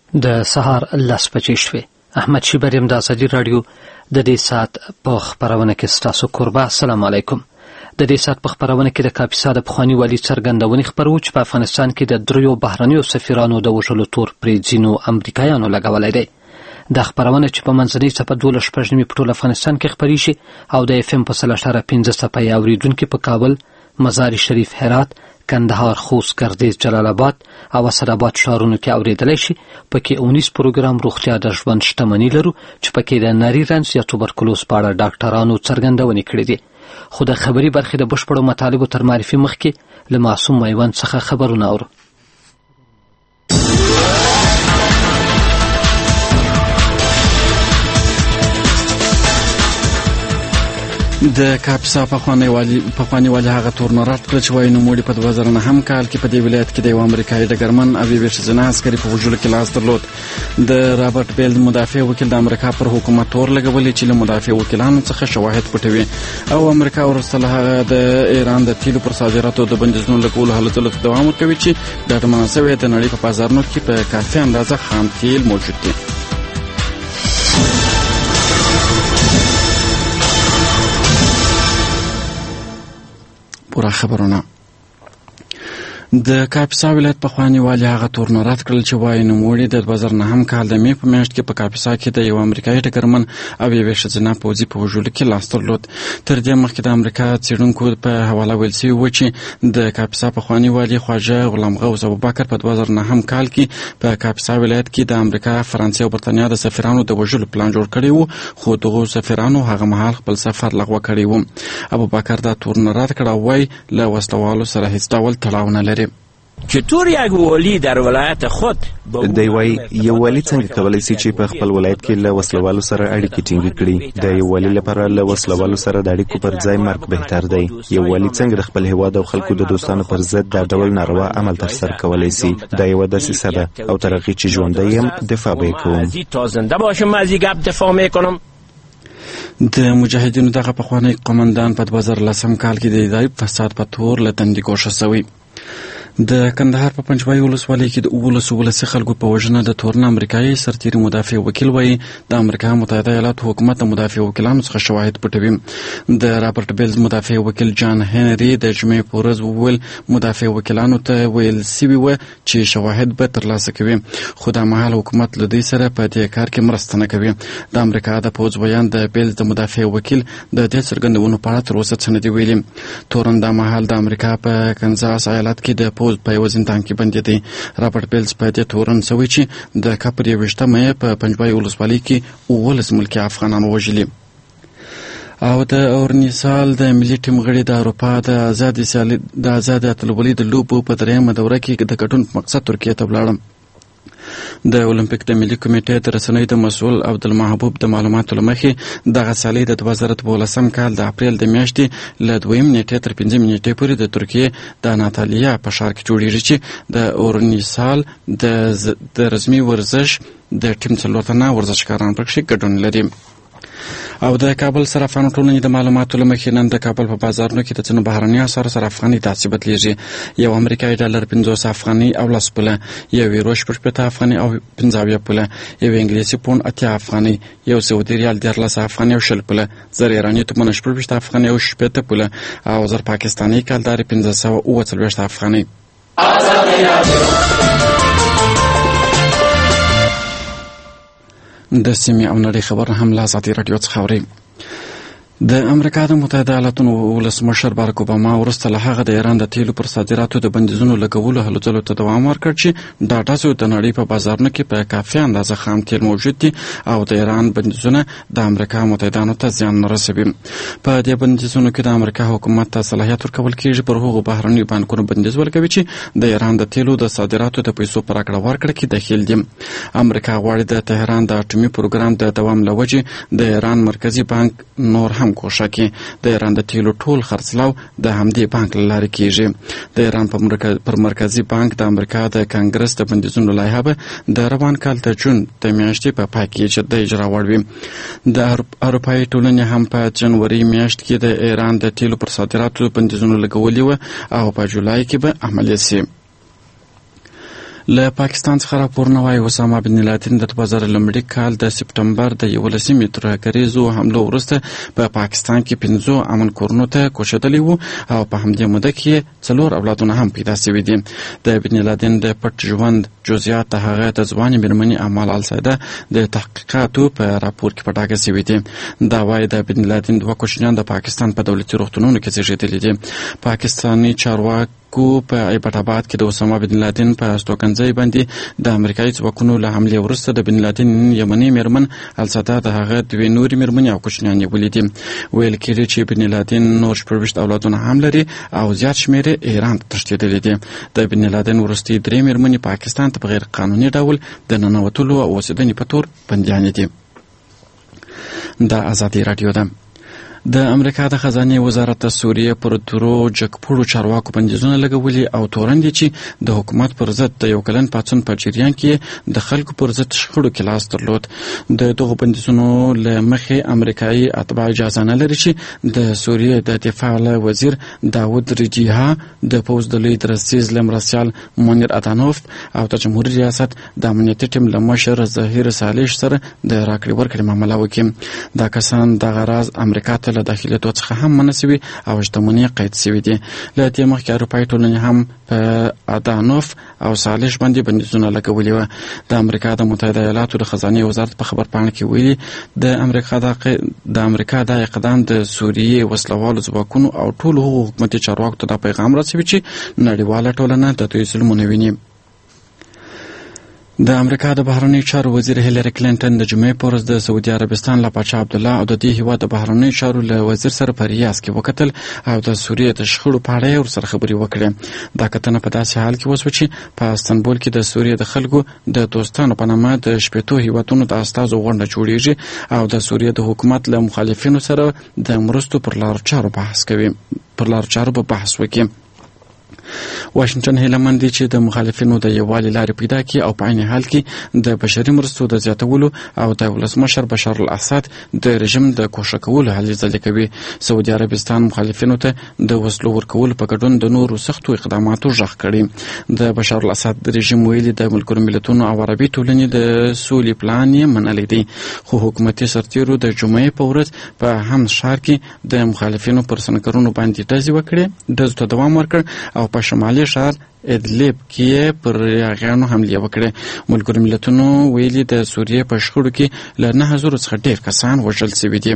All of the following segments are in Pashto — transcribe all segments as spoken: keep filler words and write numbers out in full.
د سهار لس بجې شوې. احمد شیبر یم د ازادي راډیو د دې ساعت په خپرونه کې ستاسو کوربه. السلام علیکم. د دې ساعت په خپرونه کې د کاپیسا د پخواني والي څرګندونې خپرو چې په افغانستان کې د دریو بهرنیو سفیرانو د وژلو تور پرې ځینو امریکایانو لګولی دی. دا خپرونه چې په منځنۍ څپه دولس شپږ نیمې په ټول افغانستان کې خپریږي او د اف ام په سل اشاره پنځه څپه یې اورېدونکي په کابل، مزار شریف، هرات، کندهار، خوست، گردیز، جلال آباد او اسداباد ښارونو کې اورېدلی شي. پکې اونیس پروګرام روغتیا د ژوند شتمني لرو چې پکې د نري رنځ یا توبرکلوز په اړه ډاکټرانو څرګندونې کړې دي. خو د خبري برخې د بشپړو مطالبو تر معرفي مخکې له معصوم میوند څخه خبرونه اورو. د کاپیسا پخوانی والي پخوانی والي هغه تورنه رد کړ چې وایي نوموړي په دوه زره نهم کال کې په دې ولایت کې د یو امریکایي ډګرمن او یوې ښځینه عسکري په وژلو کې لاس درلود. د رابرټ بیل مدافع وکیل د امریکا پر حکومت تور لګولی چې له مدافع وکیلانو څخه شواهد پټوي او امریکا وروسته له هغه د ایران د تیلو پر صادراتو د بندیزونو لګولو هلو ځلو ته دوام ورکوي چې ډاډمنه شوې د نړۍ په بازارونو کې په کافي اندازه خام تیل موجود دي. پورا خبرونه. د کاپیسا ولایت پخوانی والي هغه تورنه رد کړل چې وایي نوموړي د دوه زره نهم کال د مې په میاشت کې په کاپیسا کې د یو امریکایي ډګرمن او یوې ښځینه پوځي په وژلو کې لاس درلود. تر دې مخکې د امریکا څېړونکو په حواله ویل شوي وو چې د کاپیسا پخوانی والي خواجه غلام غوث ابوبکر په دوه زره نهم کال کې په کاپیسا ولایت کې د امریکا، فرانسې او برتانیا د سفیرانو د وژلو پلان جوړ کړی و، خو دغو سفیرانو هغه مهال خپل سفر لغوه کړی و. ابوبکر دا تورنه رد کړه او وایي له وسلوالو سره هیڅ ډول تړاو نه لري. چطور یک والی در ولایت خود دی وای یو والی څنګه کولی شي چې په خپل ولایت کې له وسلوالو سره اړیکې ټینګې کړي؟ د یو والی لپاره له وسلوالو سره د اړیکو پر ځای مرګ بهتر دی. یو والی څنګه د خپل هیواد او خلکو د دوستانو پر ضد دا ډول ناروا عمل ترسره کولی شي؟ دا یوه دسیسه ده او تر هغې چې ژوندی یم دفاع به یې کوم. تا زنده باشم از این گپ دفاع میکنم. د مجاهدینو دغه پخوانی قومندان په دوه زره لسم کال کې د اداري فساد په تور له دندې ګوښه شوی. د کندهار په پنجوایي ولسوالۍ کې د اوولسو ولسي خلکو په وژنه د تورن امریکایي سرتیري مدافع وکیل وایي د امریکا متحده ایالاتو حکومت د مدافع وکیلانو څخه شواهد پټوي. د رابرټ بیل مدافع وکیل جان هنري د جمعې په ورځ وویل مدافع وکیلانو ته ویل سوي وه چې شواهد به ترلاسه کوي، خو دا مهال حکومت له دوی سره په دې کار کې مرسته نه کوي. د امریکا د پوځ بیان د بیل د مدافع وکیل د دې څرګندونو په اړه تر اوسه څه نه دي ویلي. تورن دا مهال د امریکا په کنزاس ایالت کې د پوځ په یو زندان کې بندي دی. رابرټ بیلز په دې تورن شوی چې د کاپر یوویشته مې په پنجوایي ولسوالۍ کې اوولس ملکي افغانان وژلي. او د اورنیسال د ملي ټیم غړي د اروپا د آزادې سیالۍ د آزادې اتلولۍ د لوبو په درېیمه دوره کې د ګډون په مقصد ترکیې ته ولاړم. د اولمپیک د ملي کمیټې د رسنیو د مسؤل عبدالمحبوب د معلوماتو له مخې دغه سیالۍ د دوه زره دولسم کال د اپریل د میاشتې له دویم نیټې تر پنځمې نیټې پورې د ترکیې د اناتالیا په ښار کې جوړیږي چې د اورنیسال د د رسمي ورزش د ټیم څلور تنه ورزشکاران پکښې ګډون لري. او د کابل صرافانو ټولنې د معلوماتو له مخې نن د کابل په بازارونو کې د ځینو بهرنیو اسعارو سره افغاني داسې بدلېږي. یو امریکایي ډالر پنځوس افغاني او لس پوله، یو یورو شپږ شپېته افغاني او پنځه اویا پوله، یو انګلیسي پونډ اتیا افغاني، یو سعودي ریال دیارلس افغاني او شل پوله، زر ایراني تومنه شپږ ویشت افغاني او شپېته پوله، او زر پاکستاني کلدارې پنځه سوه اووه څلوېښت افغاني. د سیمې او نړۍ خبرونه هم له ازادي راډیو څخه اورئ. د امریکا د متحده ایالاتو ولسمشر بارک اوباما وروسته له هغه د ایران د تیلو پر صادراتو د بندیزونو لګولو هلو ځلو ته دوام ورکړ چې ډاډه شو د نړۍ په بازارونو کې په کافي اندازه خام تیل موجود دي او د ایران بندیزونه د امریکا متحدانو ته زیان نه رسوي. په دې بندیزونو کې د امریکا حکومت ته صلاحیت ورکول کېږي پر هغو بهرنیو بانکونو بندیز ولګوي چې د ایران د تیلو د صادراتو د پیسو په راکړه ورکړه کې دخیل دي. امریکا غواړي د تهران د اټومي پروګرام د دوام له وجې د ایران مرکزي بانک نور هم کوښښ کوي. د ایران د تیلو ټول خرڅلاو د همدې بانک له لارې کېږي. د ایران پر مرکزي بانک د امریکا د کانګرس د بندیزونو لایحه به د روان کال د جون د میاشتې په پای کې د اجرا وړ وي. د اروپایي ټولنې هم په جنوري میاشت کې د ایران د تیلو پر صادراتو بندیزونو لګولي وه او په جولای کې به عملي شي. له پاکستان څخه راپورونه وايي اسامه بن لادن د دوه زره لومړي کال د سپټمبر د یولسمې ترهګریزو حملو وروسته په پاکستان کې پنځو امن کورونو ته کوشېدلی وو او په همدې موده کې څلور اولادونه هم پیدا شوي دي. د بن لادن د پټ ژوند جزئیات د هغه د ځوانې مېرمنې امال السیده د تحقیقاتو په راپور کې په ډاګه شوي دي. دا وايي د بن لادن دوه کوچنیان د پاکستان په دولتي روغتونونو کې زیږېدلي دي. پاکستاني چارواکي کو په ایبټ آباد کې د اسامه بن لادن په استوګنځي باندې د امریکایي ځواکونو له حملې وروسته د بن لادن یمني مېرمن الساده د هغه دوې نورې مېرمنې او کوچنیان یې ولیدي. ویل کېږي چې بن لادن نور شپږ اولادونه هم لري او زیات شمېر یې ایران ته تښتېدلي دي. د بن لادن وروستۍ درې مېرمنې پاکستان ته په غیر قانوني ډول د ننوتلو او اوسېدنې په تور بندیانې دي. دا ازادي راډیو ده. د امریکا د خزانه وزارت د سوریې پر درو جګپوړو چارواکو بندیزونه لګولي او تورن دي چې د حکومت پر ضد د یو کلن پاڅون په جریان کې د خلکو پر ضد شخړو کې لاس درلود. د دغو بندیزونو له مخې امریکایي اتباع اجازه نه لري چې د سوریې د دفاع له وزیر داود رجیها د پوز د لوی درسیز له مرسیال مونیر ادانوف او د جمهوریت ریاست د امنیتي ټیم له مشر ظهیر صالح سره د راکړې ورکړې معامله وکړي. دا کسان د غراض امریکا ته له داخلېدو څخه هم منع شوي او شتمنۍ قید شوي دي. له دې مخکې اروپایي ټولنې هم په ادانوف او صالح باندې بندیزونه لګولي وه. د امریکا د متحده ایالاتو د خزانې وزارت په خبرپاڼه کې ویلي د امریکا د امریکا دا اقدام د سوریې وسلوالو ځواکونو او ټولو هغو حکومتي چارواکو ته دا پیغام رسوي چې نړیواله ټولنه د دوی ظلمونه ویني. د امریکا د بهرنیو چارو وزیر هیلری کلینټن د جمعې په ورځ د سعودي عربستان له پاچا عبدالله او د دې هیواد د بهرنیو چارو له وزیر سره په ریاض کې وکتل او د سوریې د شخړو په اړه یې ورسره خبرې وکړې. دا کتنه په داسې حال کې وشوه چې په استانبول کې د سوریې د خلکو د دوستانو په نامه د شپېتو هیوادونو د استازو غونډه جوړیږي او د سوریې د حکومت له مخالفینو سره د مرستو پر لارو چارو بحث کوي پر لارو چارو به بحث وکړي. واشنگټن هیله مند دی چې د مخالفینو د یووالي لارې پیدا کړي او په عین حال کې د بشري مرستو د زیاتولو او د ولسمشر بشار الاسد د رژیم د کوښښ کولو هلې ځلې کوي. سعودي عربستان مخالفینو ته د وسلو ورکولو په ګډون د نورو سختو اقداماتو غږ کړي. د بشار الاسد رژیم ویلي د ملګرو ملتونو او عربي ټولنې د سولې پلان یې منلی دی، خو حکومتي سرتیرو د جمعې په ورځ په حمص ښار کې د مخالفینو پر سنګرونو باندې ډزې وکړې ډزو ته دوام ورکړ او په شمالي ښار ادلیب کې پر یاغیانو حملې وکړې. ملګرو ملتونو ویلي د سوریې په شخړو کې له نهه زرو څخه ډېر کسان وژل شوي دي.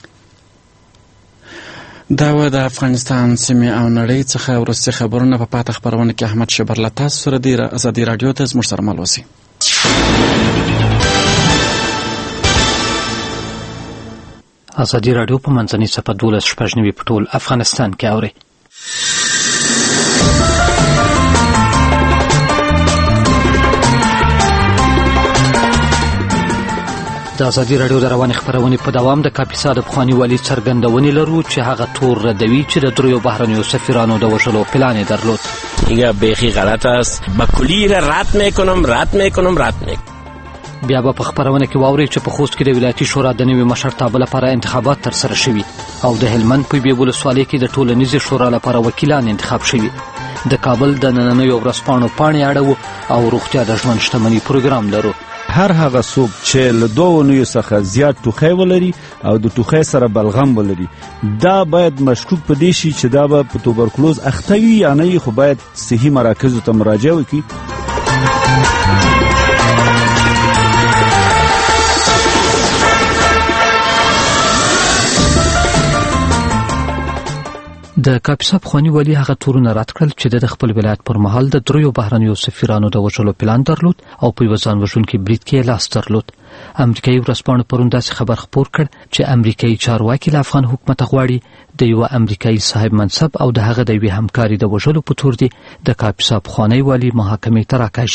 دا و د افغانستان سیمې او نړۍ څخه وروستي خبرونه په پاته خپرونه کې احمد شبر له تاسو سره دی. ازادي راډیو ته زموږ سره مل اوسئ. ازادي راډیو په منځنۍ صفحه دولس شپږ نوي په ټول افغانستان کې اوري. د ازادي راډیو د روانې خپرونې په دوام د کاپیسا د پخواني والي څرګندونې لرو چې هغه تور ردوي چې د دریو بهرنیو سفیرانو د وژلو پلان یې درلود. این بیخی غلط است. با کلی را رد میکنم رد میکنم رد میکنم. بیا به په خپرونه کې واورئ چې په خوست کې د ولایتي شورا د نوي مشرتابه لپاره انتخابات ترسره شوي او د هلمند په یوې ولسوالۍ کې د ټولنیزې شورا لپاره وکیلان انتخاب شوي. د کابل د نننیو ورځپاڼو پاڼې اړوو او روغتیا د ژوند شتمنۍ پروګرام لرو. هر هغه څوک چې له دوه نویو څخه زیات ټوخی ولري او د ټوخی سره بلغم ولري دا باید مشکوک په دې شي چې دا به په توبرکلوز اخته وي یا نه، خو باید صحي مراکزو ته مراجعه وکړي. د کاپیسا پخواني والي هغه تورونه رد کړل چې د خپل ولایت پر مهال د دریو بهرنیو سفیرانو د وژلو پلان درلود او په یوه ځان وژونکي برید کې لاس درلود. امریکایي ورځپاڼو پرون داسې خبر خپور کړ چې امریکایي چارواکي له افغان حکومت غواړي د یوه امریکایي صاحب منصب او د هغه د یوې همکاري د وژلو په تور دي د کاپیسا پخوانی والي محاکمې ته راکشي.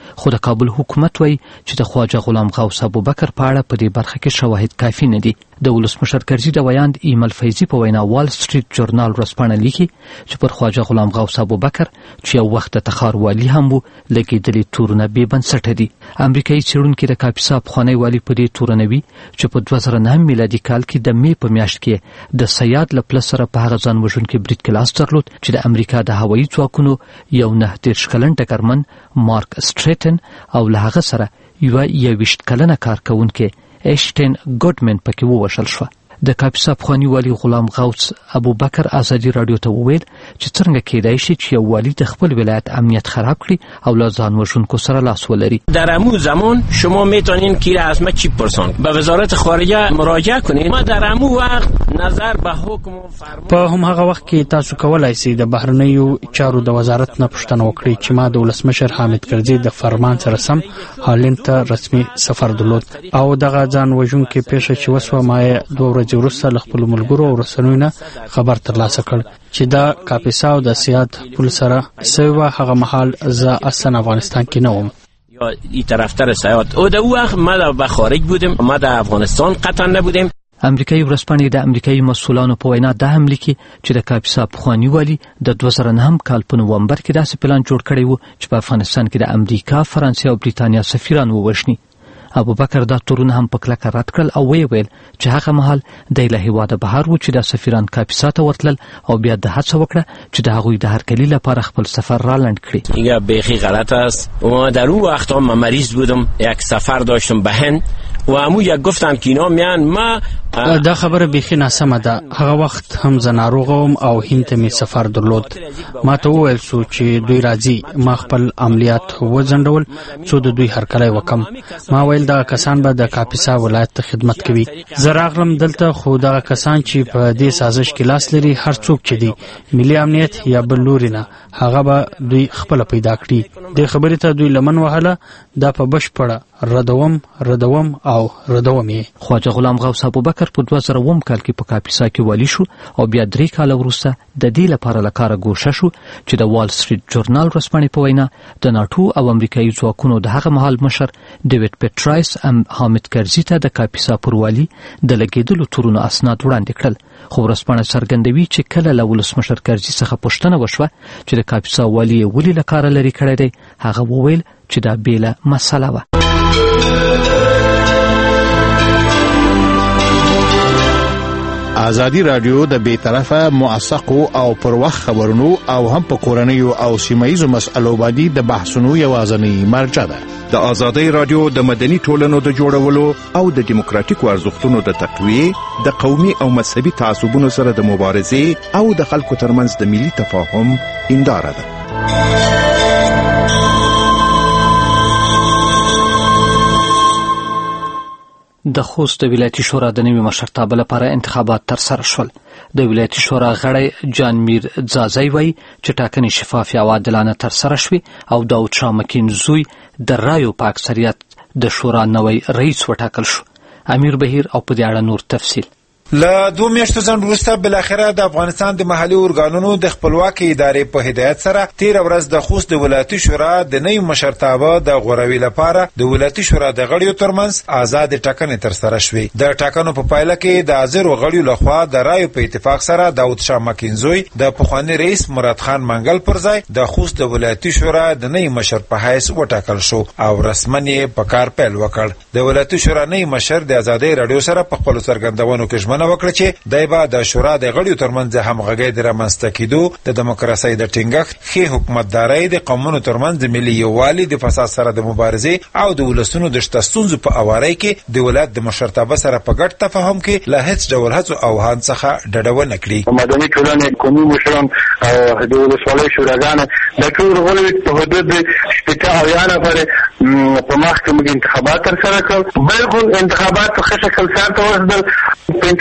خو د کابل حکومت وایي چې د خواجه غلام غوث ابوبکر په اړه په دې برخه کې شواهد کافي نه دي. د ولسمشر کرزي د ویاند ایمل فیضي په وینا وال سټریټ جورنال ورځپاڼه لیکي چې پر خواجه غلام غوث ابوبکر چې یو وخت د تخار والي هم و لګېدلي تورونه بې بنسټه دي. امریکایي څېړونکي د کاپیسا پخوانی والي په دې تورونه وي چې په دوه زره نهم میلادي کال کې د مې په میاشت کې د سیاد له پله سره په هغه ځان وژونکي برید کې لاس درلود چې د امریکا د هوایي ځواکونو یو نهه دېرش کلن ډګرمن مارک سټریټن او له هغه سره یوه یوویشت کلنه کارکوونکې ایشټین ګوډمن پکې ووژل شوه. د کاپیسا پخوانی والي غلام غوث ابوبکر ازادي رادیو ته وویل چې څنګه کېدای شي چې یو والي د خپل ولایت امنیت خراب کړي او له ځان وژونکو سره لاس ولري. در همون زمان شما میتونین که از ما چی پرسان به وزارت خارجه مراجعه کنید. ما در همون وقت نظر به حکم و فرمان په هم هغه وخت کې تاسو کولای شئ د بهرنیو چارو د وزارت نه پوښتنه وکړئ چې ما د ولسمشر حامد کرزي د فرمان سره سم هالند ته رسمي سفر درلود او دغه ځان وژونکي پیښه چې وسوه ما یې دوه ورځې وروسته له خپلو ملګرو او رسنیو نه خبر ترلاسه کړ چې دا کاپیسا او د سیاد پل سره سوی وه. هغه مهال زه اصلا افغانستان کې نه وم. یا این طرفتر سیاد او در اون وقت ما در خارج بودیم، ما در افغانستان قطعا نبودیم. امریکایي ورځپاڼې د امریکایي مسؤلانو په وینا دا هم لیکي چې د کاپیسا پخوانی والي د دوه زره نهم کال په نومبر کې داسې پلان جوړ کړی و چې په افغانستان کې د امریکا، فرانسې او بریتانیا سفیران ووژني. ابوبکر دا تورونه هم په کلکه رد کړل او ویې ویل چې هغه مهال دی له هېواده بهر و چې دا سفیران کاپیسا ته ورتلل او بیا د هڅه وکړه چې د هغوی د هرکلي لپاره خپل سفر را لنډ کړي. این بیخی غلط است. و در اون وقت من مریض بودم، یک سفر داشتم به هند و همو یک گفتم که اینا میان ما دا خبره بیخی ناسمه ده. هغه وخت هم زه ناروغه وم او هند ته مې سفر درلود. ما ته وویل سو چې دوی راځي. ما خپل عملیات وځنډول څو د دوی هرکلی وکم. ما ویل دغه کسان به د کاپیسا ولایت ته خدمت کوي. زه راغلم دلته خو دغه کسان چې په دې سازش کې لاس لري هر څوک چې دی ملي امنیت یا بل لوري نه هغه به دوی خپله پیدا کړي. دې خبرې ته دوی لمن وهله. دا په بشپړه ردوم ردوم او ردوم یې. خواجه غلام غوث ابوبکر په دوه زره اووم کال کې په کاپیسا کې والي شو او بیا درې کاله وروسته د دې لپاره له کاره ګوښه شو چې د وال سټریټ جورنال ورځپاڼې په وینا د ناټو او امریکایي ځواکونو د هغه مهال مشر ډیوډ پیټرایس ام حامد کرزي ته د کاپیسا پر والي د لګېدلو تورونو اسناد وړاندې کړل. خو ورځپاڼه څرګندوي چې کله له ولسمشر کرزي څخه پوښتنه وشوه چې د کاپیسا والي یې ولې له کاره لرې کړی دی، هغه وویل چې دا بیله مسله وه. ازادي رادیو د بې طرفه موثقو او پر وخت خبرونو او هم په کورنیو او سیمایي مسألو باندې د بحثونو یوازینی مرجع ده. د ازادي رادیو د مدني ټولنو د جوړولو او د دیموکراتیکو ارزښتونو د تقویه، د قومي او مذهبي تعصبونو سره د مبارزې او د خلکو ترمنځ د ملي تفاهم هنداره ده. د خوست د ولایتي شورا د نوي مشرتابه لپاره انتخابات ترسره شول. د ولایتي شورا غړی جان میر ځاځی وایي چې ټاکنې شفافې او عادلانه ترسره شوې او داود شاه مکین زوی د رایو په اکثریت د شورا نوی رئیس وټاکل شو. امیر بهیر او په دې اړه نور تفصیل. له دوه میاشتو ځنډ وروسته بالاخره د افغانستان د محلي ارګانونو د خپلواکۍ ادارې په هدایت سره تېره ورځ د خوست د ولایتي شورا د نوي مشرتابه د غوروي لپاره د ولایتي شورا د غړیو ترمنځ آزاد ټاکنې ترسره شوې. د ټاکنو په پایله کې د حاضرو غړیو لخوا د رایو په اتفاق سره داود شاه مکینزوی د پخواني رئیس مراد خان منګل پر ځای د خوست د ولایتي شورا د نوي مشر په حیث وټاکل شو او رسماً یې په کار پیل وکړ. د ولایتي شورا نوي مشر د ازادۍ رادیو سره په خپلو څرګندونو کې ژمنه وکړه چې دای به د شورا د غړیو ترمنځ همغږۍ د رامنځته کېدو، د دیموکراسۍ د ټینګښت، ښې حکومتدارۍ، د قومونو ترمنځ د ملي یووالي، د فساد سره د مبارزې او د ولسونو د شته ستونزو په اوارۍ کې د ولایت د مشرتابه سره په ګډ تفاهم کې له هیڅ ډول هڅو او هاند څخه ډډه ونه کړي. مدني ټولنې، قومي مشران او د ولسوالۍ شوراګانو د ټول غړي په حدود شپږ اویا نفر په مخ کې موږ انتخابات ترسره کړل. بالکل انتخابات په ښه شکل سره ورسېدل. په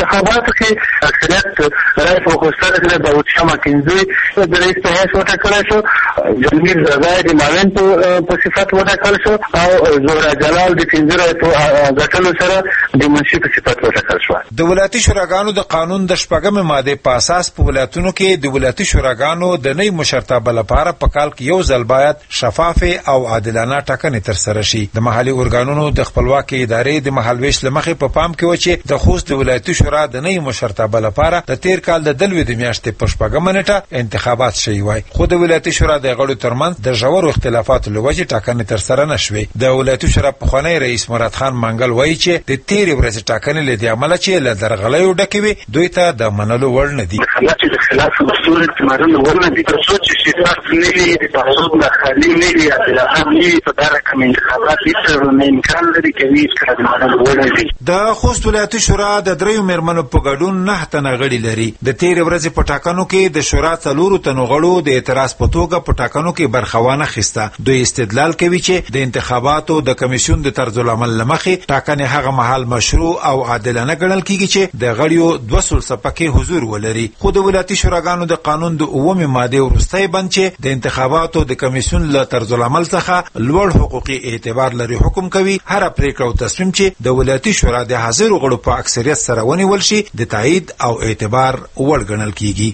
انتخاباتو کې اکثریت رای په خوستره کې د داود شاه مکنزي د رئیس په حیث وټاکلی شو، جلمیر رضای د معاون په صفت وټاکل شو او زهرا جلال د پنځه رایو په ګټلو سره د منشي په صفت وټاکل شو. د ولایتي شوراګانو د قانون د شپږمې مادې په اساس په ولایتونو کې د ولایتي شوراګانو د نوي مشرتابه لپاره په کال کې یو ځل باید شفاف او عادلانه ټاکنې ترسره شي. د محلي ارګانونو د خپلواکۍ ادارې د مهالویش له مخې په پام کې و چې د خوست د ولایتي شورا د نوي مشرتابه لپاره د تیر کال د دلوي د میاشتې په شپږمه نیټه انتخابات شوي وای، خو د ولایتي شورا د غړو ترمنځ د ژورو اختلافاتو له وجې ټاکنې ترسره نشوې. د ولایتي شورا پخوانی رئیس مراد خان منګل وایي چې د تیرې ورځې ټاکنې له دې امله چې له درغلیو ډکې وي دوی ته د منلو وړ نه دي. چې د خلاف اصول استعمالونه ورنه دي تر څو چې شفاف نه وي، د تعصب نه خالي نه وي، عادلانه نه وي، په دا رقم انتخابات هېڅ نه امکان لري چې هېڅکله د منلو وړ نه دي. د خوست ولایتي شورا د دریو میرمنو په ګډون نهه تنه غړي لري. د تیرې ورځې په ټاکنو کې د شورا څلورو تنو غړو د اعتراض په توګه په ټاکنو کې برخه وانه اخیسته. دوی استدلال کوي چې د انتخاباتو د کمیسیون د طرزالعمل له مخې ټاکنې هغه مهال مشروع او عادلانه ګڼل کیږي چې د غړیو دوه سلسه پکې حضور ولري. خو د ولایتي شوراګانو د قانون د اوومې مادې وروستی بند چې د انتخاباتو د کمیسیون له طرزالعمل څخه لوړ حقوقي اعتبار لري حکم کوي هر پریکړه او تصمیم چې د ولایتي شورا د حاضرو غړو په اکثریت سره ونیول شي د تایید او اعتبار وړ ګڼل کیږي.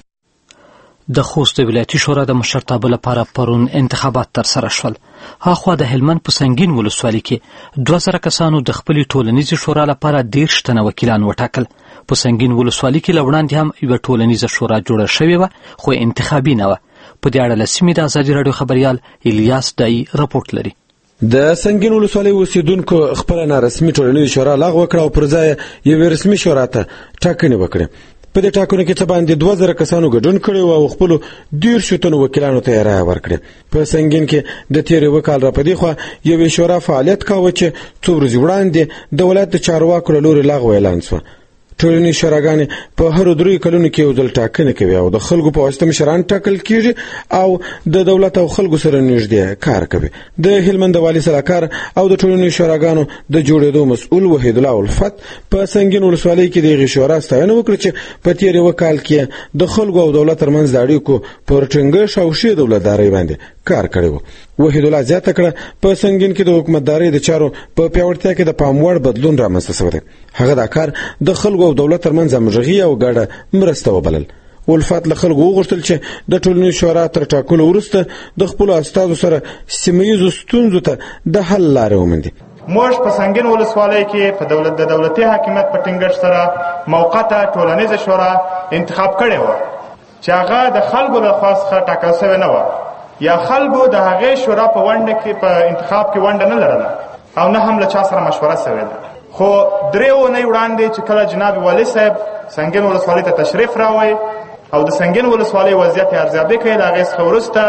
د خوست ولایتي شورا د مشرتابه لپاره پرون انتخابات ترسره شول. هاخوا د هلمند په سنگین ولسوالۍ کې دوه زره کسانو د خپلې ټولنیزې شورا لپاره دېرش تنه وکیلان وټاکل. په سنگین ولسوالۍ کې له وړاندې هم یوه ټولنیزه شورا جوړه شوې وه خو انتخابي نه وه. په دې اړه له سیمې د ازادي راډیو خبریال الیاس دای رپورټ لري. د سنگین ولسوالۍ اوسیدونکو خپله نارسمي ټولنیزه شورا لغوه کړه او پر ځای یوې رسمي شورا ته ټاکنې وکړې. په دې ټاکنو کې څه باندې دوه زره کسانو ګډون کړی او خپلو دېرشو تنو وکیلانو ته یې رایه ورکړې. په سنگین کې د تېرې اوه کال را په دې خوا یوې شورا فعالیت کاوه چې څو ورځې وړاندې د ولایت د چارواکو له لورې لغوه اعلان شوه. ټولنیزې شوراګانې په هرو دریو کلونو کې یو ځل ټاکنې کوي او د خلکو په واسطه مشران ټاکل کېږي او د دولت او خلکو سره نږدې کار کوي. د هلمند د والي سلاکار او د ټولنیزې شوراګانو د جوړېدو مسؤل وحید الله الفت په سنگین ولسوالۍ کې د هغې شورا ستاینه وکړه چې په تېر یوه کال کې د خلکو او دولت ترمنځ د اړیکو پر ټینګښت او ښې دولتدارۍ باندې کار کړی و. وحید الله زیاته کړه په سنگین کې د حکومتدارۍ د چارو په پیاوړتیا کې د پام وړ بدلون رامنځته شوی دی. هغه دا کار د خلکو او دولت ترمنځ همغږي او ګډه مرسته وبلل. الفت له خلکو وغوښتل چې د ټولنیزې شورا تر ټاکلو وروسته د خپلو استازو سره سیمه ییزو ستونزو ته د حل لارې وموندي. موږ په سنگین ولسوالۍ کې په دولت د دولتي حاکمیت په ټینګښت سره موقته ټولنیزه شورا انتخاب کړې وه چې هغه د خلکو لخوا څخه ټاکل شوې نه وه یا خلکو د هغې شورا په ونډه کې په انتخاب کې ونډه نه لرله او نه هم له چا سره مشوره شوې ده. خو درې اونۍ وړاندې چې کله جناب والي صاحب سنگین ولسوالۍ ته تشریف راوړی او د سنگین ولسوالۍ وضعیت یې ارزیابي کړی، له هغې څخه وروسته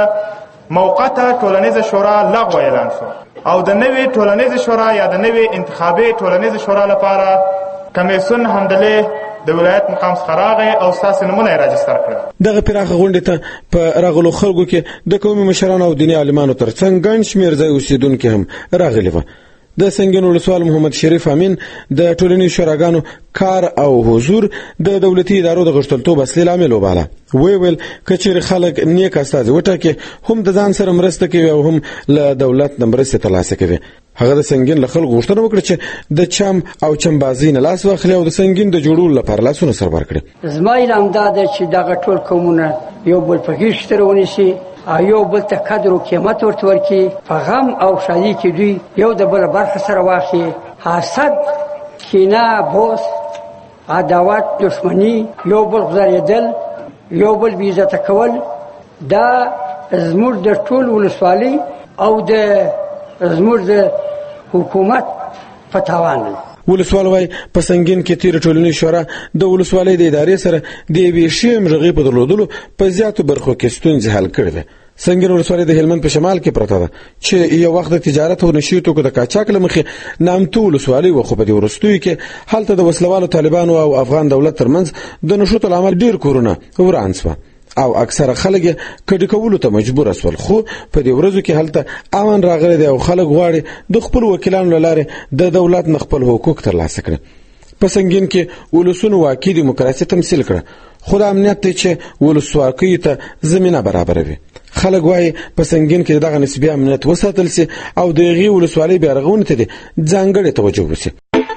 موقته ټولنیزه شورا لغوه اعلان شو او د نوې ټولنیزې شورا یا د نوې انتخابي ټولنیزې شورا لپاره کمیسیون همدلې د ولایت مقام څخه راغی او ستاسې نومونه یې راجستر کړل. دغه پراخه غونډې ته په راغلو خلکو کې د قومي مشرانو او دیني عالمانو ترڅنګ ګڼ شمېر ځای اوسېدونکي هم راغلي وه. د سنگین ولسوال محمد شریف امین د ټولنیزو شوراګانو کار او حضور د دولتي ادارو د غښتلتوب اصلي لامل وباله. وی ویل که چېرې خلک نیک استازي وټاکي هم د ځان سره مرسته کوي او هم له دولت نه مرستې ترلاسه کوي. هغه د سنگین له خلکو غوښتنه وکړه چې د چم او چمبازۍ نه لاس واخلي او د سنگین د جوړولو لپاره لاسونه سر ورکړي. زما اعلان دا ده چې دغه ټول قومونه یو بل په غېږ سره ونیسي او یو بل ته قدر او قیمت ورته ورکړي، په غم او ښادۍ کې دوی یو د بله برخه سره واخلي. حسد، کینه، بغض، عداوت، دښمني، یو بل غذارېدل، یو بل بې عزته کول دا زموږ د ټول ولسوالۍ او د زموږ د حکومت په تاوان دی. ولسوال وای په سنگین کې تیر ټولنیزه شورا د ولسوالۍ د ادارې سره د یوې ښې همغږۍ په درلودلو په زیاتو برخو کې ستونزې حل کړې ده. سنگین ولسوالۍ د هلمند په شمال کې پرته ده چې یو وخت د تجارت او نشي توکو د قاچاق له مخې نامتو ولسوالۍ وه، خو په دې وروستیو کې هلته د وسلوالو طالبانو او افغان دولت ترمنځ د نښتو له امله ډېر کورونه وران شوه او اکثره خلک یې کډې کولو ته مجبوره شول. خو په دې ورځو کې هلته امن راغلی دی او خلک غواړي د خپلو وکیلانو له لارې د دولت نه خپل حقوق ترلاسه کړي. په سنگین کې ولسونو واقعي دیموکراسي تمثیل کړه، خو د امنیت دی چې ولسواکۍ ته زمینه برابروي. خلک وایي په سنگین کې دغه نسبي امنیت وساتل سي او د هغې ولسوالۍ بیارغونې ته دې ځانګړې توجه وسي.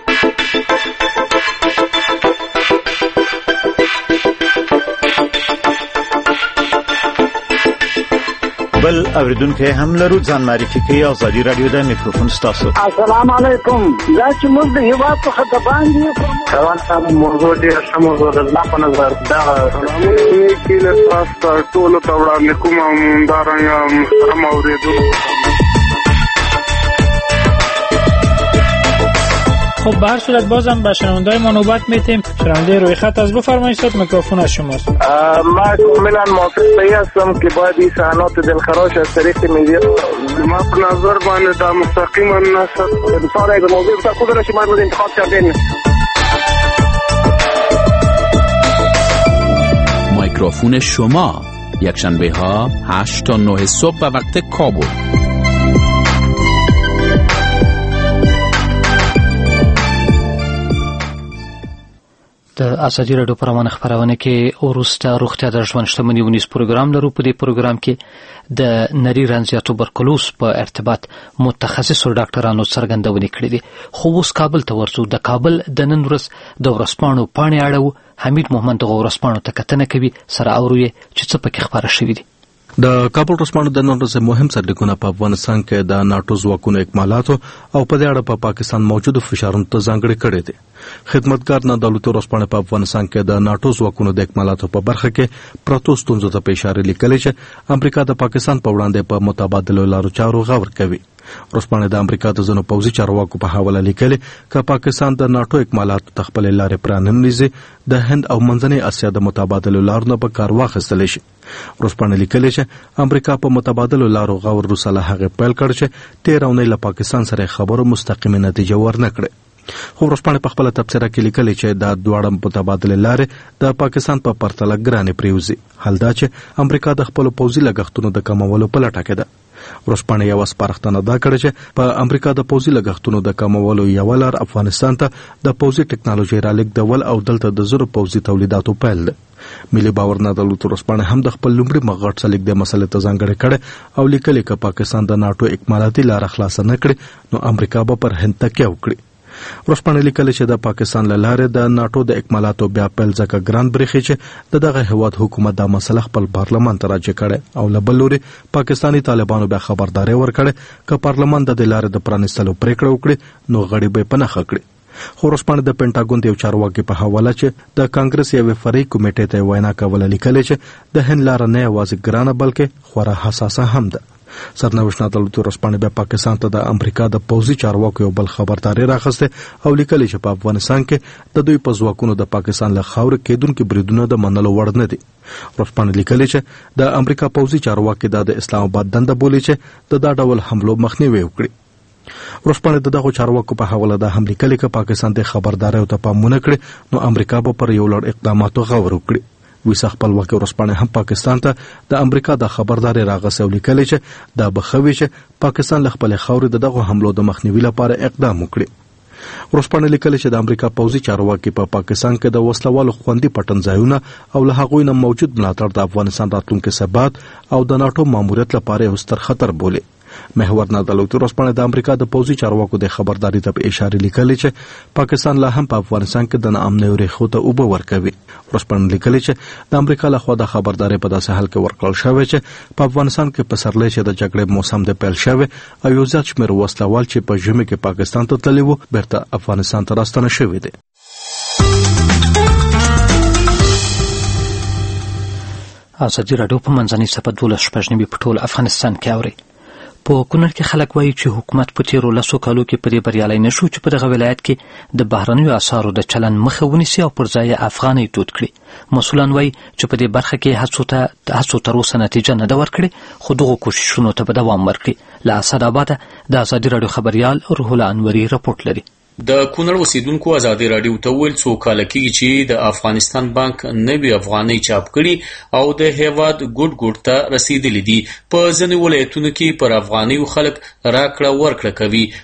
بل اوریدونکو هم لرو، ځان معرفي کوي. ازادي رادیو د میکروفون ستاسو. السلام علیکم. دا چې موږ د هیواد څخه د باندې روان سره موضوع ډېره ښه موضوع ده. زما په نظر دغه کې له تاسو ټولو ته وړاندې کوم همدارنګه محترم اورېدونکو. خب به هر صورت بازم به شنونده‌های ما نوبت میتیم. شنونده روی خط از بفرمایید، صوت میکروفون از شماست. ما کاملا موافق هستم که باید این صحنات دلخراش از طریق میدیا ما په نظر باندې دا مستقیما نصب انسان یک موضوع بتا خود را شما رو انتخاب کردین. میکروفون شما یک شنبه ها هشت تا نه صبح به وقت کابل. د ازادي راډیو په روانه خبرونه کې وروسته روغتیا د ژوند شتمنۍ ونیس پروګرام لرو. په دې پروګرام کې د نری رنځ یا توبرکلوز په ارتباط متخصصو ډاکټرانو څرګندونې کړې دي. خو اوس کابل ته ورځو. د کابل د نن ورځ د ورځپاڼو پاڼې اړوو. حمید محمد د ورځپاڼو ته کتنه کوي، سره اورو یې چې څه پکې خبره شوې دي. د کابل ورځپاڼو د نن ورځې مهم سرلیکونه په افغانستان کې د ناټو ځواکونو اکمالاتو او په دې اړه په پاکستان موجودو فشارونو ته ځانګړې کړې دي. خدمتګار نه دولتي ورځپاڼه په افغانستان کې د ناټو ځواکونو د اکمالاتو په برخه کې پرتو ستونزو ته اشاره لیکلې چې امریکا د پاکستان په وړاندې په متبادلو لارو چارو غور کوي. ورځپاڼه د امریکا د ځینو پوځي چارواکو په حواله لیکلي چې پاکستان د ناټو اکمالاتو ته خپل لارې پراننځي د هند او منځنۍ اسیا د متبادلو لارو نه په کار واخیستل شي. ورځپاڼه لیکلي چې امریکا په متبادلو لارو غور روساله هغه پیل کړ چې تیر اونۍ له پاکستان سره خبرو مستقیمه نتیجه ورنه کړې. خو ورځپاڼه په خپل تبصره کې لیکلي چې دا دواړه متبادله لارې د پاکستان په پرتله ګرانې پریوزي. حال دا چې امریکا د خپل پوځي لګښتونو د کمولو په لټه کې ده. ورځپاڼه یو سپارښتنه دا کړې چې په امریکا د پوځي لګښتونو د کمولو یو لار افغانستان ته د پوځي ټکنالوژي را لېږدول او دلته د زرو پوځي تولیداتو پیل ده. ملي باور نه دولت ورځپاڼه هم د خپل لومړي مغړ څخه لیک د مسلې ته ځانګړې کړې او لیکلي چې پاکستان د ناټو اکمالاتي لار خلاص نه کړي نو امریکا به پر هند تکیه وکړي. ورځپاڼه لیکلي چې د پاکستان له لارې د ناټو د اکمالاتو بیا پیل ځکه ګران برېښي چې د دغه هیواد حکومت دا مسله خپل پارلمان ته راجع کړي او له بل لوري پاکستاني طالبانو بیا خبرداري ورکړي چې پارلمان د دې لارې د پرانیستلو پریکړه وکړي نو غړي به پناه کړي. خو ورځپاڼه د پینټاګون د یو چارواکي په حواله چې د کانګرس یوې فرعي کمیټې ته وینا کوله لیکلي چې د هند لار نه یوازې ګرانه بلکې خورا حساسه هم ده. سرنوشت نه دولتي ورځپاڼه بیا پاکستان ته د امریکا د پوځي چارواکو یو بل خبرداري راخسته او لیکلي چې په افغانستان کې د دوی په ځواکونو د پاکستان له خاورې کېدونکو بریدونو د منلو وړ نه دي. ورځپاڼه لیکلي چې د امریکا پوځي چارواکي د اسلام آباد دنده بولي چې د دا ډول حملو مخنیوي وکړي. ورځپاڼه د دغه چارواکو په حواله د هم لیکلي چې پاکستان د خبرداري ته پام ونه کړي نو امریکا به پر یو لړ اقداماتو غور وکړي. ویسا خپلواکي ورځپاڼه هم پاکستان ته د امریکا د خبرداري راغسه لیکلي چې دا بخوي چې پاکستان له خپل خاورې د دغه حملو د مخنیوي لپاره اقدام وکړي. ورځپاڼه لیکلي چې د امریکا پوځي چارواکي په پا پاکستان کې د وسلوالو خوندي پټنځایونه او له هغوی نه موجود ملاتړ د افغانستان راتلونکي ثبات او د ناټو ماموریت لپاره یو ستر خطر بولي. محور نه دولتي ورځپاڼه د امریکا د پوځي چارواکو د خبرداري ته اشاره لیکلي چې پاکستان لا هم په افغانستان کې د ناامنۍ ریښو ته اوبه ورکوي. ورځپاڼه لیکلي چې د امریکا لخوا د خبرداري په داسې حال کې ورکړل شوی چې په افغانستان کې پسرلی چې د جګړې موسم د پیل شوی او یو زیات شمېر وسلوال چې په ژمي کې پاکستان ته تللي وو بیرته افغانستان ته راستنه شوي دي. ازادي راډیو په منځنۍ صفحه دولس شپږ نیمې په ټول افغانستان کې اوري. په کونړ کې خلک وایي چې حکومت په تیرو لسو کالو کې په دې بریالی نشو چې په دغه ولایت کې د بهرنیو اسعارو د چلن مخه ونیسي او پر ځای افغانۍ دود کړي. مسؤلان وایي چې په دې برخه کې هڅو ته هڅو تر اوسه نتیجه نه ده ورکړې خو دغو کوششونو ته به دوام ورکړي. له اسداباده د ازادي راډیو خبریال روح الله انوري رپورټ لري. د کونړ اوسیدونکو ازادي راډیو ته ویل څو کال کېږي چې د افغانستان بانک نوي افغانۍ چاپ کړي او د هیواد ګډ ګډ ته رسیدلې دي. په ځینې ولایتونو کې پر افغانۍ خلک راکړه ورکړه کوي.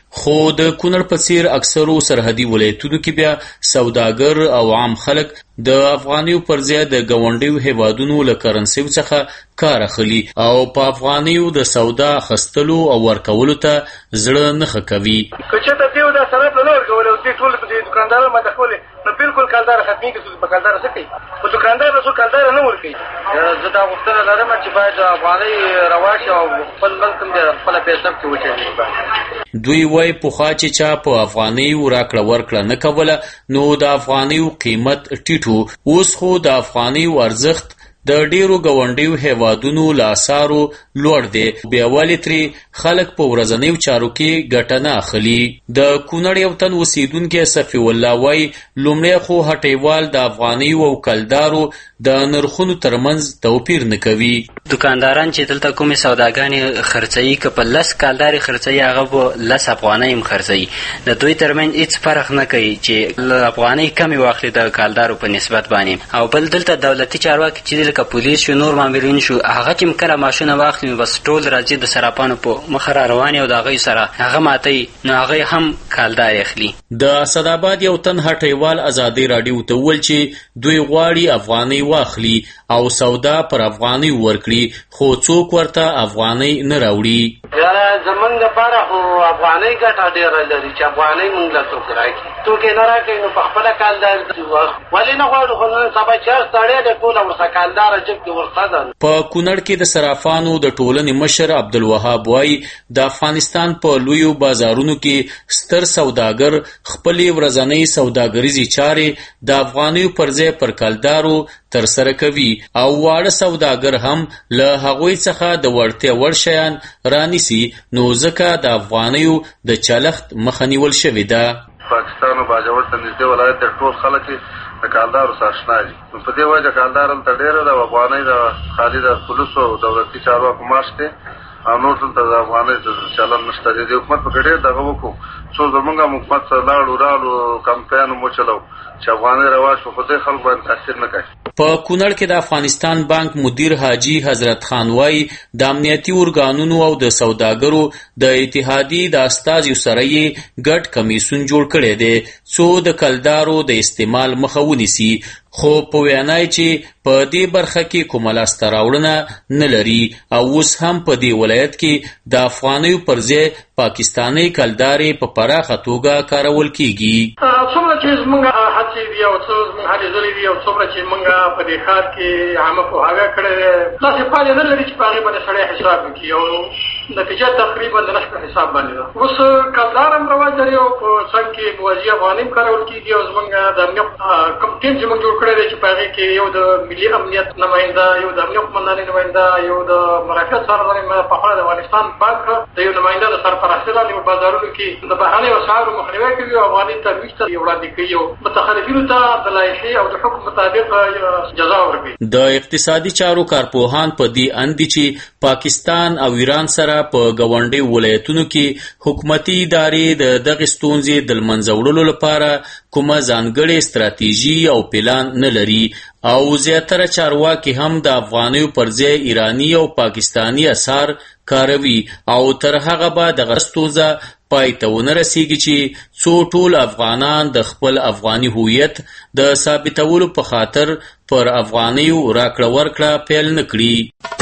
خو د کونړ په څیر اکثرو سرحدي ولایتونو کې بیا سوداګر او عام خلک د افغانیو پر ځای د ګاونډیو هیوادونو له کرنسیو څخه کار اخلي او په افغانیو د سودا خستلو او ورکولو ته زړه نه ښه کوي. که چېرته دوی دا صنعت نه ورکولی او دوی ټول د دوکاندارانو باندې ښولې نو بالکل کلداره ختمېږي. څوک په کلداره څه کوي؟ په دوکاندار نه څوک کلداره نه ورکوي. زه دا غوښتنه لرم چې باید افغانۍ رواج او خپل ملک هم د خپله پیسب کې وچلېږي. دوی وایي پخوا چې چا په افغانیو راکړه ورکړه نه کوله نو د افغانیو قیمت ټیټ و. اوس خو د افغانیو ارزښت د ډیرو ګاونډیو هیوادونو له اسعارو لوړ دی. بیا ولې ترې خلک په ورځنیو چارو کې ګټه نه اخلي. د کونړ یو تن اوسیدونکی صفي الله وایي لومړی خو هټیوال د افغانیو او کلدارو د نرخونو ترمنځ توپیر نه کوي. دکانداران چې دلته کومې سوداګانې خرڅوي که په لس کلدارې خرڅوي هغه به لس افغانۍ هم خرڅوي. د دوی ترمنځ هېڅ فرق نه کوي چې له افغانۍ کمې واخلي د کلدارو په نسبت باندې. او بل دلته دولتي چارواکي چې لکه پولیس شو نور مامورین شو هغه چې کله ماشونه واخلي بس ټول راځي د صرافانو په مخه را روان او د هغوی سره هغه ماتوي نو هغوی هم کلدار اخلي. د اسداباد یو تن هټیوال ازادي راډیو ته وویل چې دوی غواړي افغانۍ واخلي او سودا پر افغانۍ ورکړي خو څوک ورته افغانۍ نه راوړي. یاره زمونږ دپاره خو افغانۍ ګټه ډېره لري چې افغانۍ مونږ له څوک راکړي. څوک یې نه راکوي نو په خپله کلدار ولې نه غواړو خو نن سبا چې هر سړی دی ټوله ورڅه کلداره جب کې ورڅه ده. په کونړ کې د صرافانو د ټولنې مشر عبدالوهاب وایي د افغانستان په لویو بازارونو کې ستر سوداګر خپلې ورځنۍ سوداګریزې چارې د افغانیو پر ځای پر کلدارو ترسره کوي او واړه سوداګر هم له هغوی څخه د وړتیا وړ شیان رانیسي نو ځکه د افغانیو د چلښت مخه نیول شوې ده. پاکستان او باجوړ ته نږدې ولایت د ټول خلک د کلدارو سره اشنا دي. نو په دې وجه کلدار هلته ډېره ده او افغانۍ د خالي د پولیسو او دولتي چارواکو معاش دی او نور دلته د افغانۍ چلن نشته دی. د حکومت په کې ډېر دغه وکړو څو زمونږ هم حکومت سره لاړو راړو کمپاین هم وچلو چې افغانۍ رواج په خدای خلکو باندې تاثیر نه کوي. په کونړ کې د افغانستان بانک مدیر حاجی حضرت خان وایي د امنیتي ارګانونو او د سوداګرو د اتحادیې د استازیو سره یې ګډ کمیسیون جوړ کړی دی څو د کلدارو د استعمال مخه ونیسي. خو په وینا یې چې په دې برخه کې کومه لاسته راوړنه نه لري او اوس هم په دې ولایت کې د افغانیو پر ځای پاکستاني کلدارې په پراخه توګه کارول کیږي. څومره چې زموږ هڅې دي او څو زموږ هلې ځلې دي او څومره چې موږ په دې ښار کې عامه پوهاوی کړی دی داسې پایلې نه لري چې په هغې باندې سړی حساب وکړي او نتیجه تقریبا د نشته حساب باندې ده. اوس کلدار هم رواج لري او په څنګ کې موازي افغانۍ هم کارول کېږي او زموږ د امنیت کوم ټیم چې موږ جوړ کړی دی چې په هغې کې یو د ملي امنیت نماینده یو د امنیت قمندانۍ نماینده یو د مرافعت څارنې پخوا د افغانستان بانک د یو نماینده د سرپرستۍ لاندې په بازارونو کې د بهرنیو اسعارو مخنیوی کوي او افغانۍ ترویج ته وړاندې کوي او متخلفینو ته د لایحې او د حکم مطابق جزا ورکوي. د اقتصادي چارو کارپوهان په دې اند دي چې پاکستان او ایران سره په ګاونډي ولایتونو کې حکومتي ادارې د دغه ستونزې د منځه وړلو لپاره کومه ځانګړې ستراتیژي او پلان نه لري او زیاتره چارواکي هم د افغانیو پر ځای ایرانی او پاکستانی اسعار کاروي او تر هغه به دغه ستونزه پای ته ونه رسیږي چې څو ټول افغانان د خپل افغاني هویت د ثابتولو په خاطر پر افغانیو راکړه ورکړه پیل نه کړي.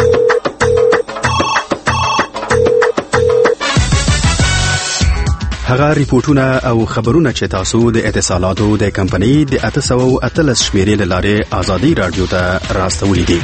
هغه ریپورتونه او خبرونه چې تاسو د اتصالاتو د کمپنۍ د اته سوه اتلس شمیرې له لارې ازادي رادیو ته راستولي دي.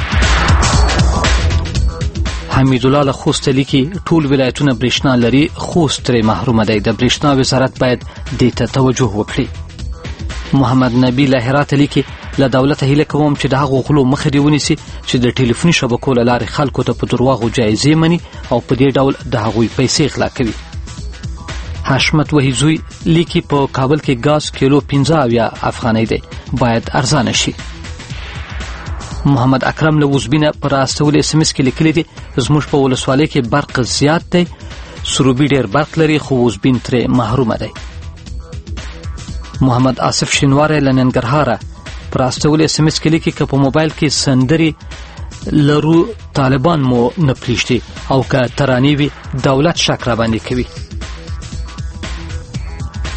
حمید الله له خوست لیکي ټول ولایتونه برېښنا لري خوست ترې محروم دی. د برېښنا وزارت باید دې ته توجه وکړي. محمد نبی له هرات لیکي له دولت هیله کوم چې د هغو غلو مخه دی ونیسي چې د ټلیفوني شبکو له لارې خلکو ته په درواغو جایزې مني او په دې ډول د هغوی پیسې غلا کوي. حشمت وحیزوی لیکي په کابل کې غاز کیلو پنځه اویا افغانۍ دی باید ارزانه شي. محمد اکرم له وزبینه پر راستول اس ام اس کې لیکلي دي زموږ په ولسوالۍ کې برق زیات دی سروبي ډېر برق لري خو وزبین ترې محرومه دی. محمد آصف شینواری له ننګرهاره پر راستول اس ام اس کې لیکي که په موبایل کې سندري لرو طالبان مو نه پلیشتي او که ترانې وي دولت شک را باندې کوي.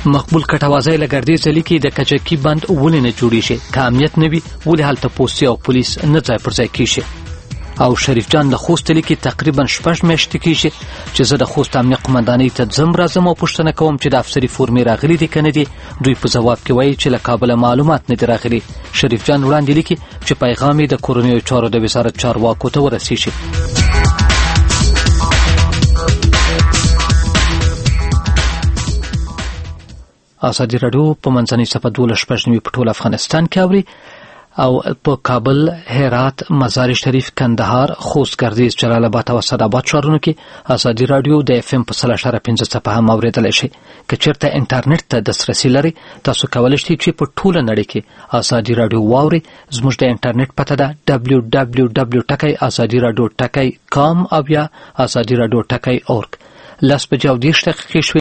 مقبول کټوازی لګردي ځلی کې د کچکی بند ولې نه جوړی شي که امنیت نه وي ولې هلته پولیس او پولیس نه ځای پر ځای کیږي. او شریف جان د خوست لیکي تقریبا شپږ میاشتې کیږي چې زه د خوست امنیه قومندانۍ ته ځم راځم او پوښتنه کوم چې د افسري فورمې راغلي دي که نه دي. دوی په ځواب کې وایي چې له کابله معلومات نه دي راغلي. شریف جان وړاندې لیکي چې پیغام یې د کورنیو چارو د وزارت چارواکو ته ورسیږي. ازادي راډیو په منځنۍ صفحه دولس شپږ نوي په ټول افغانستان کې اوري او په کابل، هرات، مزار شریف، کندهار، خوست، ګردیز، جلال آباد او اسداباد ښارونو کې ازادي راډیو د اف ام په سل اشاره پنځه صفحه هم اوریدلی شي. که چیرته انټرنیټ ته دسترسي لري تاسو کولی شئ چې په ټوله نړۍ کې ازادي راډیو واورئ. زموږ د انټرنیټ پته ده ډبلیو ډبلیو ډبلیو ټکی ازادي راډیو ټکی کام او یا ازادي راډیو ټکی اورګ. لس بجې او دېرش دقیقې شوې.